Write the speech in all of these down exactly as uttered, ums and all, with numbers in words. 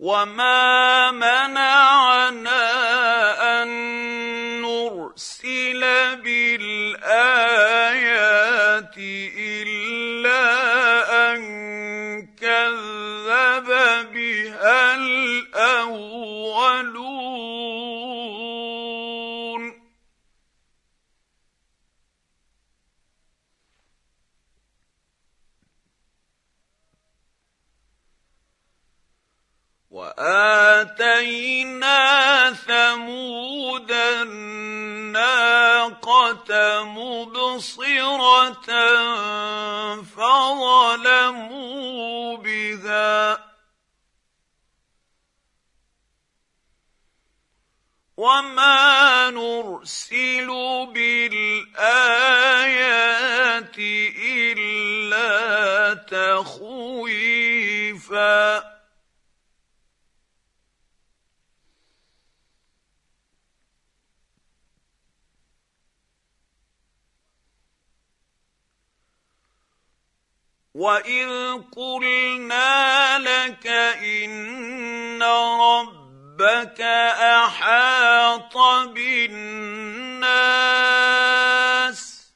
وما منعنا أن نرسل بالآيات إلا أن كذب بها الأولون وآتينا ثمود الناقة مبصرة فظلموا بها وما نرسل بالآيات إلا تخويفا وَإِذْ قُلْنَا لَكَ إِنَّ رَبَّكَ أَحَاطَ بِالنَّاسِ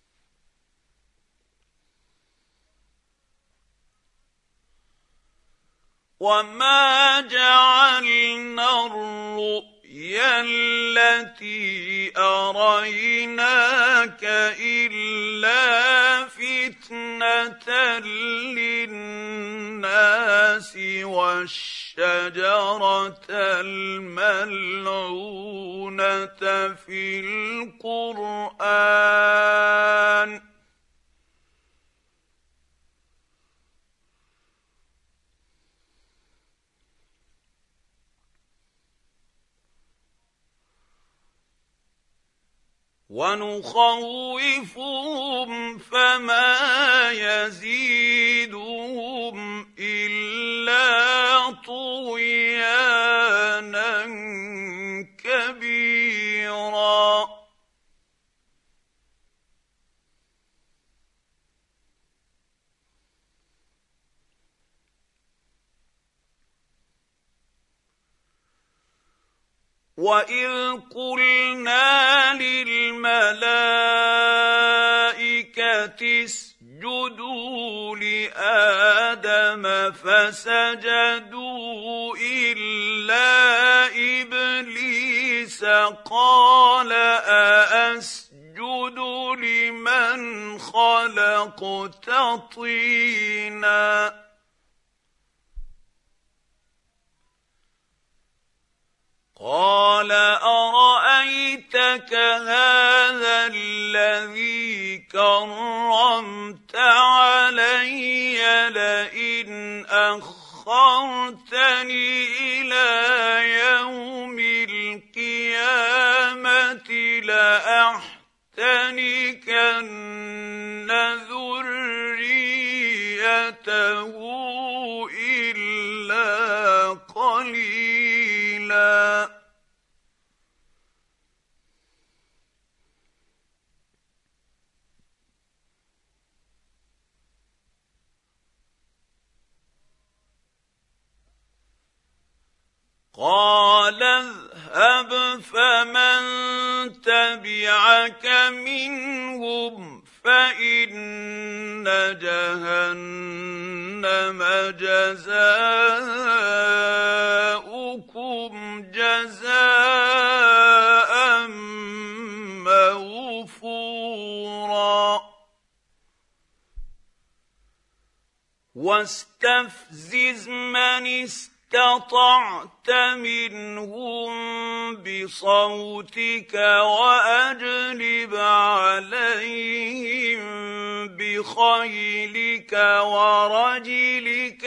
وَمَا جَعَلْنَا الرُّؤْيَا الَّتِي أَرَيْنَاكَ إِلَّا فِتْنَةً لِلنَّاسِ وَالشَّجَرَةَ الْمَلْعُونَةَ فِي الْقُرْآنِ وَنُخَوِّفُهُمْ فَمَا يَزِيدُهُمْ إِلَّا طُغْيَانًا كَبِيرًا وَإِذْ قُلْنَا لِلْمَلَائِكَةِ اسْجُدُوا لِآدَمَ فَسَجَدُوا إِلَّا إِبْلِيسَ قَالَ أَأَسْجُدُ لِمَنْ خَلَقْتَ طِينًا قَالَ أَرَأَيْتَكَ هَٰذَا الَّذِي كَرَّمْتَ عَلَيَّ لَئِنْ أَخَّرْتَنِي إِلَىٰ يَوْمِ الْقِيَامَةِ لَأَحْتَنِكَنَّ ذُرِّيَّتَهُ إِلَّا قَلِيلًا قَالَ اذْهَبْ فَمَن تَبِعَكَ مِنْهُمْ فَإِنَّ جَهَنَّمَ جَزَاؤُكُمْ جَزَاءً مَّوْفُورًا وَاسْتَفْزِزْ مَنِ اسْتَطَعْتَ مِنْهُم بِصَوْتِكَ وَأَجْلِبْ عَلَيْهِم بِخَيْلِكَ وَرَجِلِكَ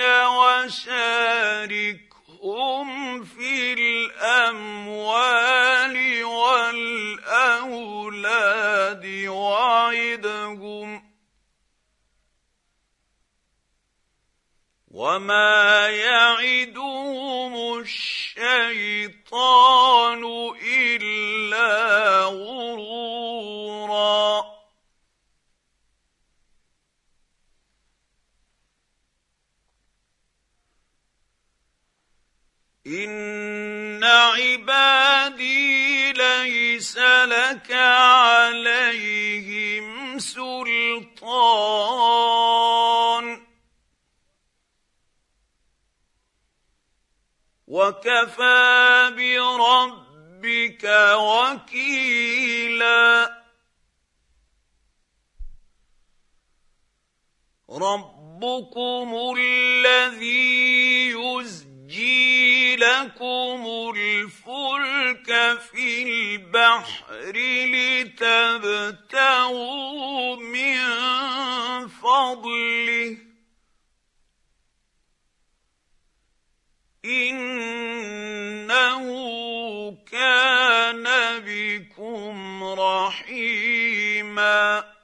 وَشَارِكْهُمْ فِي الْأَمْوَالِ وَالْأَوْلَادِ وَعِدْهُمْ وَمَا يَعِدُهُمُ الشَّيْطَانُ إِلَّا غُرُورًا إن عبادي ليس لك عليهم سلطان وكفى بربك وكيلا ربكم الذي يزجي لكم الفلك في البحر لتبتغوا من فضله إنه كان بكم رحيما